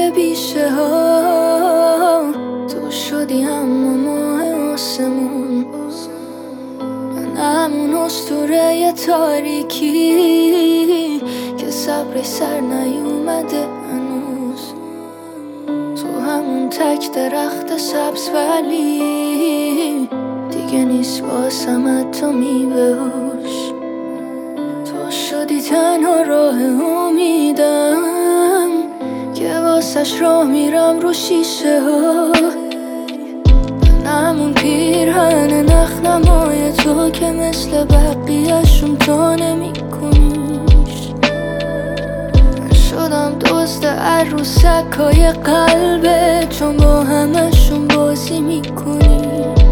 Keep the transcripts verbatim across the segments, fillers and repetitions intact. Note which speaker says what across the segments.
Speaker 1: بیشه ها تو شدی اما ماه آسمون، من همون اسطوره تاریکی که صبر سر نیومده هنوز. تو همون تک درخت سبز ولی دیگه نیست واسم حتی میوه‌هاش. تو شدی تنها راه امیدم که واسش راه میرم رو شیشه ها. همون پیرهن نخنمای تو که مثل بقیه‌شون تو نمی کنیش. شدم دزد عروسکای قلبه چون با همشون بازی میکنی.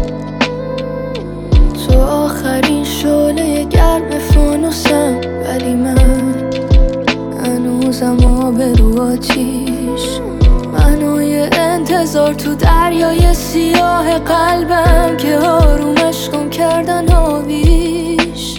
Speaker 1: تو آخرین شعله گرم فانوسم ولی من هنوزم آب رو آتیش. منوی انتظار تو دریای سیاه قلبم که آرومش کن کردن آبیش.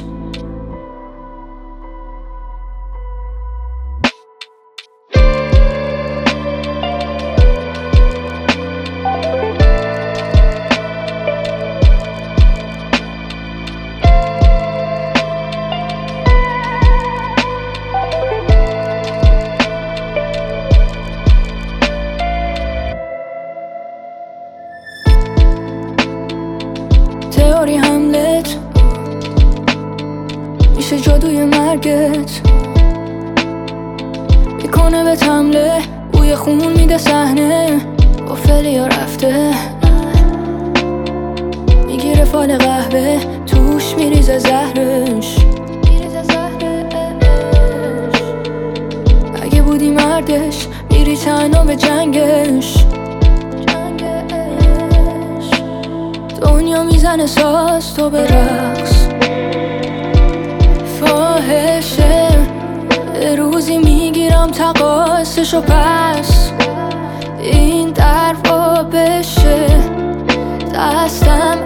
Speaker 1: تئوری حملت میشه جادوی مرگت، میکنه به حمله بوی خون میده صحنه. با فلیا رفته میگیره فال قهوه توش میریزه زهرش. اگه بودی مردش میری تنها به جنگش. دنیا میزنه ساز تو به رقص فاحشه. روزی میگیرم تقاصشو پس این در وا بشه. دستم